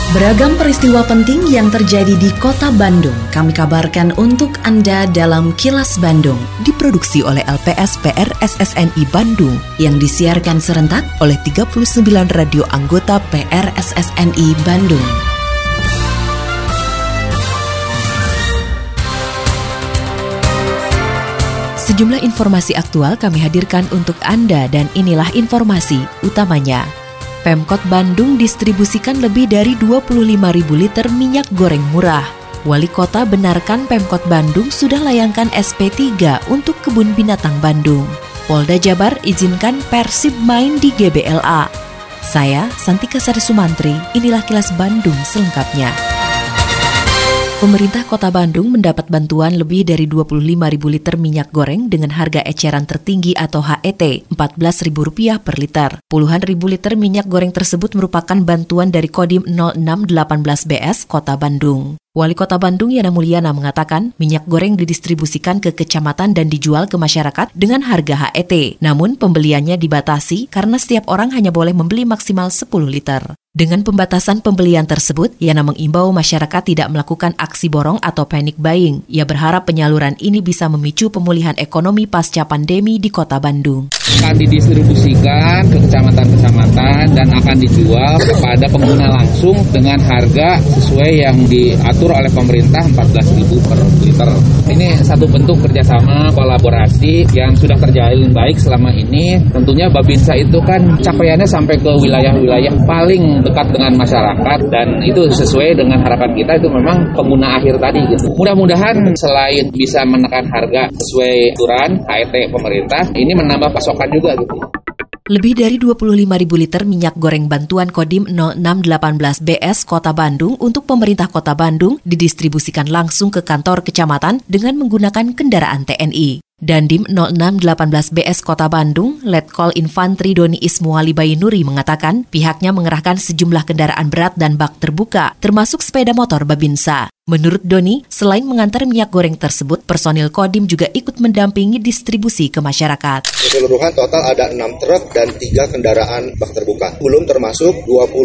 Beragam peristiwa penting yang terjadi di Kota Bandung kami kabarkan untuk Anda dalam Kilas Bandung. Diproduksi oleh LPSP RSSNI Bandung yang disiarkan serentak oleh 39 radio anggota PRSSNI Bandung. Sejumlah informasi aktual kami hadirkan untuk Anda dan inilah informasi utamanya. Pemkot Bandung distribusikan lebih dari 25.000 liter minyak goreng murah. Wali Kota benarkan Pemkot Bandung sudah layangkan SP3 untuk Kebun Binatang Bandung. Polda Jabar izinkan Persib main di GBLA. Saya, Santika Sari Sumantri, inilah Kilas Bandung selengkapnya. Pemerintah Kota Bandung mendapat bantuan lebih dari 25.000 liter minyak goreng dengan harga eceran tertinggi atau HET Rp14.000 per liter. Puluhan ribu liter minyak goreng tersebut merupakan bantuan dari Kodim 0618BS Kota Bandung. Wali Kota Bandung Yana Mulyana mengatakan minyak goreng didistribusikan ke kecamatan dan dijual ke masyarakat dengan harga HET. Namun pembeliannya dibatasi karena setiap orang hanya boleh membeli maksimal 10 liter. Dengan pembatasan pembelian tersebut, Yana mengimbau masyarakat tidak melakukan aksi borong atau panic buying. Ia berharap penyaluran ini bisa memicu pemulihan ekonomi pasca pandemi di Kota Bandung. Akan didistribusikan ke kecamatan-kecamatan dan akan dijual kepada pengguna langsung dengan harga sesuai yang diatur oleh pemerintah Rp14.000 per liter. Ini satu bentuk kerjasama kolaborasi yang sudah terjalin baik selama ini. Tentunya Babinsa itu kan capaiannya sampai ke wilayah-wilayah paling dekat dengan masyarakat dan itu sesuai dengan harapan kita itu memang pengguna akhir tadi gitu. Mudah-mudahan selain bisa menekan harga sesuai aturan HET pemerintah, ini menambah pasokan juga gitu. Lebih dari 25.000 liter minyak goreng bantuan Kodim 0618BS Kota Bandung untuk pemerintah Kota Bandung didistribusikan langsung ke kantor kecamatan dengan menggunakan kendaraan TNI. Dandim 0618BS Kota Bandung, Letkol Infantri Doni Ismuali Bayinuri mengatakan pihaknya mengerahkan sejumlah kendaraan berat dan bak terbuka, termasuk sepeda motor Babinsa. Menurut Doni, selain mengantar minyak goreng tersebut, personil Kodim juga ikut mendampingi distribusi ke masyarakat. Keseluruhan total ada 6 truk dan 3 kendaraan bak terbuka. Belum termasuk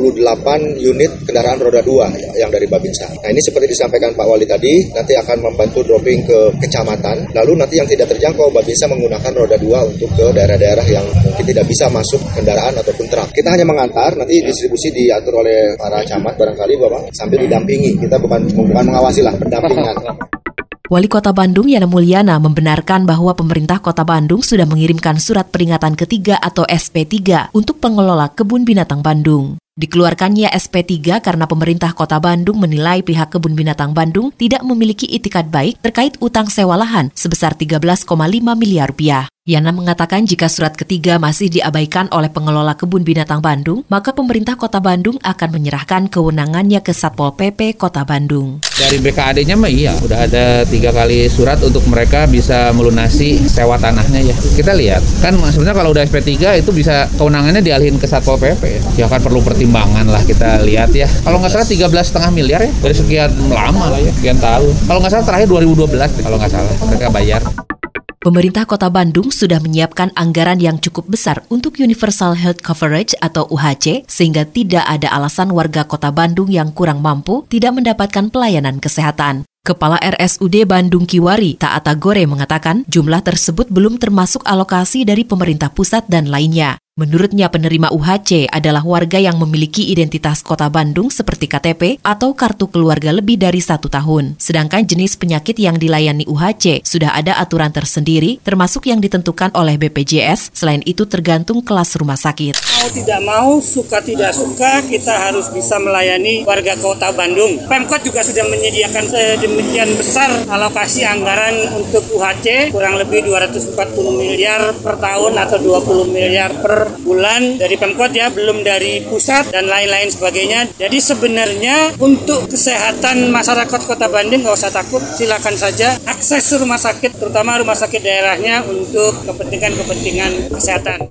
28 unit kendaraan roda 2 yang dari Babinsa. Nah ini seperti disampaikan Pak Wali tadi, nanti akan membantu dropping ke kecamatan. Lalu nanti yang tidak terjangkau, Babinsa menggunakan roda 2 untuk ke daerah-daerah yang mungkin tidak bisa masuk kendaraan ataupun truk. Kita hanya mengantar, nanti distribusi diatur oleh para camat barangkali Bapak, sambil didampingi. Kita bukan mengawasilah pendampingan. Wali Kota Bandung Yana Mulyana membenarkan bahwa pemerintah Kota Bandung sudah mengirimkan surat peringatan ketiga atau SP3 untuk pengelola Kebun Binatang Bandung. Dikeluarkannya SP3 karena pemerintah Kota Bandung menilai pihak Kebun Binatang Bandung tidak memiliki itikat baik terkait utang sewa lahan sebesar Rp13,5 miliar. Yana mengatakan jika surat ketiga masih diabaikan oleh pengelola Kebun Binatang Bandung, maka pemerintah Kota Bandung akan menyerahkan kewenangannya ke Satpol PP Kota Bandung. Dari BKAD-nya mah iya, udah ada 3 kali surat untuk mereka bisa melunasi sewa tanahnya ya. Kita lihat, kan sebenarnya kalau udah SP3 itu bisa kewenangannya dialihin ke Satpol PP. Ya kan perlu pertimbangan lah kita lihat ya. Kalau nggak salah 13,5 miliar ya, dari sekian lama lah ya, sekian tahun. Kalau nggak salah terakhir 2012, kalau nggak salah mereka bayar. Pemerintah Kota Bandung sudah menyiapkan anggaran yang cukup besar untuk Universal Health Coverage atau UHC, sehingga tidak ada alasan warga Kota Bandung yang kurang mampu tidak mendapatkan pelayanan kesehatan. Kepala RSUD Bandung Kiwari, Taata Gore mengatakan jumlah tersebut belum termasuk alokasi dari pemerintah pusat dan lainnya. Menurutnya penerima UHC adalah warga yang memiliki identitas Kota Bandung seperti KTP atau kartu keluarga lebih dari 1 tahun. Sedangkan jenis penyakit yang dilayani UHC sudah ada aturan tersendiri termasuk yang ditentukan oleh BPJS. Selain itu tergantung kelas rumah sakit. Mau tidak mau, suka tidak suka, kita harus bisa melayani warga Kota Bandung. Pemkot juga sudah menyediakan sedemikian besar alokasi anggaran untuk UHC, kurang lebih 240 miliar per tahun atau 20 miliar per bulan dari Pemkot ya, belum dari pusat dan lain-lain sebagainya. Jadi sebenarnya untuk kesehatan masyarakat Kota Bandung nggak usah takut, silakan saja akses rumah sakit, terutama rumah sakit daerahnya untuk kepentingan kesehatan.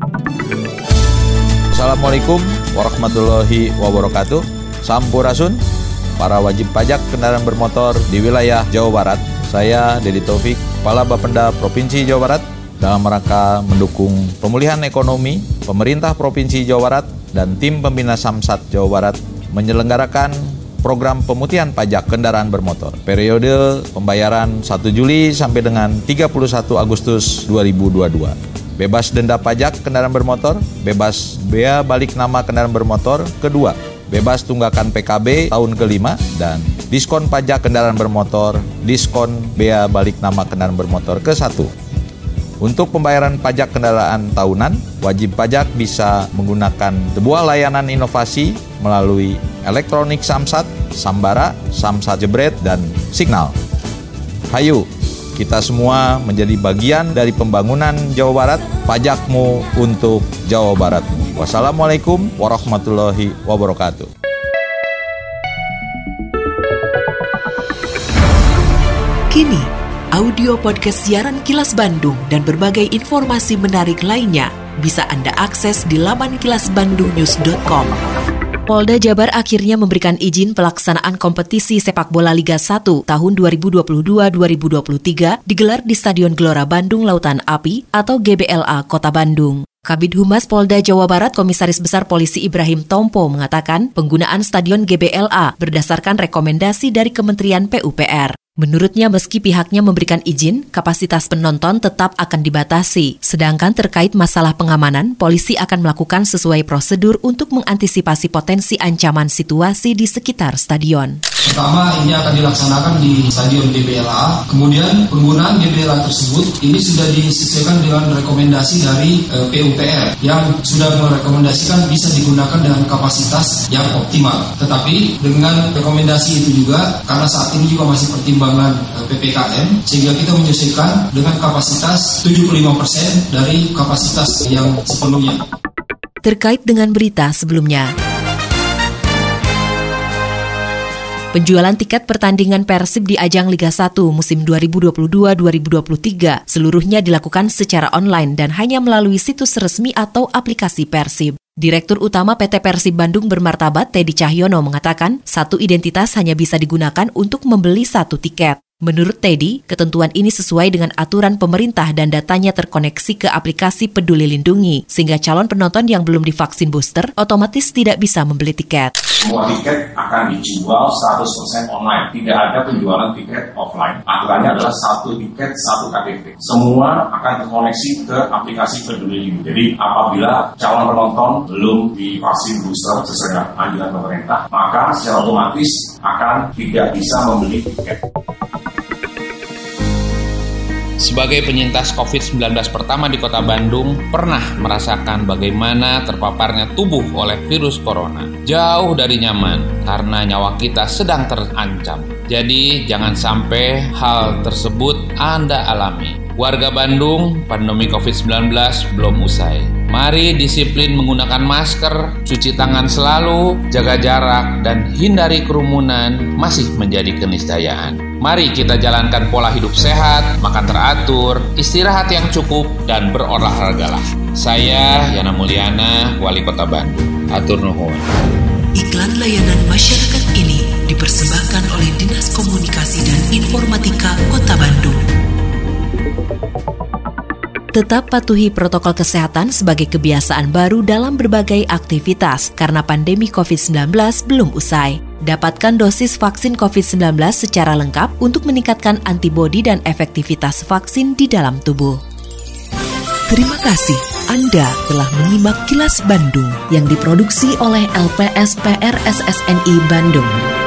Assalamualaikum warahmatullahi wabarakatuh. Sampurasun, para wajib pajak kendaraan bermotor di wilayah Jawa Barat. Saya Dedi Taufik, Kepala Bapenda Provinsi Jawa Barat, dalam rangka mendukung pemulihan ekonomi, pemerintah Provinsi Jawa Barat dan tim pembina Samsat Jawa Barat menyelenggarakan program pemutihan pajak kendaraan bermotor. Periode pembayaran 1 Juli sampai dengan 31 Agustus 2022. Bebas denda pajak kendaraan bermotor, bebas bea balik nama kendaraan bermotor kedua, bebas tunggakan PKB tahun kelima, dan diskon pajak kendaraan bermotor, diskon bea balik nama kendaraan bermotor ke-1. Untuk pembayaran pajak kendaraan tahunan, wajib pajak bisa menggunakan sebuah layanan inovasi melalui elektronik Samsat, Sambara, Samsat Jebret, dan Signal. Hayu, kita semua menjadi bagian dari pembangunan Jawa Barat. Pajakmu untuk Jawa Barat. Wassalamualaikum warahmatullahi wabarakatuh. Kini, audio podcast siaran Kilas Bandung dan berbagai informasi menarik lainnya bisa Anda akses di laman kilasbandungnews.com. Polda Jabar akhirnya memberikan izin pelaksanaan kompetisi sepak bola Liga 1 tahun 2022-2023 digelar di Stadion Gelora Bandung Lautan Api atau GBLA Kota Bandung. Kabid Humas Polda Jawa Barat Komisaris Besar Polisi Ibrahim Tompo mengatakan penggunaan Stadion GBLA berdasarkan rekomendasi dari Kementerian PUPR. Menurutnya meski pihaknya memberikan izin, kapasitas penonton tetap akan dibatasi. Sedangkan terkait masalah pengamanan, polisi akan melakukan sesuai prosedur untuk mengantisipasi potensi ancaman situasi di sekitar stadion. Pertama, ini akan dilaksanakan di Stadion GBLA. Kemudian penggunaan GBLA tersebut ini sudah disesuaikan dengan rekomendasi dari PUPR yang sudah merekomendasikan bisa digunakan dengan kapasitas yang optimal. Tetapi dengan rekomendasi itu juga, karena saat ini juga masih pertimbangan PPKM, sehingga kita menyesuaikan dengan kapasitas 75% dari kapasitas yang sepenuhnya. Terkait dengan berita sebelumnya, penjualan tiket pertandingan Persib di ajang Liga 1 musim 2022-2023 seluruhnya dilakukan secara online dan hanya melalui situs resmi atau aplikasi Persib. Direktur Utama PT Persib Bandung Bermartabat Teddy Cahyono mengatakan satu identitas hanya bisa digunakan untuk membeli satu tiket. Menurut Teddy, ketentuan ini sesuai dengan aturan pemerintah dan datanya terkoneksi ke aplikasi Peduli Lindungi, sehingga calon penonton yang belum divaksin booster otomatis tidak bisa membeli tiket. Semua tiket akan dijual 100% online, tidak ada penjualan tiket offline. Aturannya adalah satu tiket, satu KTP. Semua akan terkoneksi ke aplikasi Peduli Lindungi. Jadi apabila calon penonton belum divaksin booster sesuai dengan anjuran pemerintah, maka secara otomatis akan tidak bisa membeli tiket. Sebagai penyintas COVID-19 pertama di Kota Bandung, pernah merasakan bagaimana terpaparnya tubuh oleh virus corona. Jauh dari nyaman, karena nyawa kita sedang terancam. Jadi, jangan sampai hal tersebut Anda alami. Warga Bandung, pandemi COVID-19 belum usai. Mari disiplin menggunakan masker, cuci tangan selalu, jaga jarak, dan hindari kerumunan masih menjadi keniscayaan. Mari kita jalankan pola hidup sehat, makan teratur, istirahat yang cukup, dan berolahragalah. Saya Yana Mulyana, Wali Kota Bandung. Atur nuhun. Iklan layanan masyarakat ini dipersembahkan oleh Dinas Komunikasi dan Informatika Kota Bandung. Tetap patuhi protokol kesehatan sebagai kebiasaan baru dalam berbagai aktivitas karena pandemi COVID-19 belum usai. Dapatkan dosis vaksin COVID-19 secara lengkap untuk meningkatkan antibodi dan efektivitas vaksin di dalam tubuh. Terima kasih Anda telah menyimak Kilas Bandung yang diproduksi oleh LPSPR SSNI Bandung.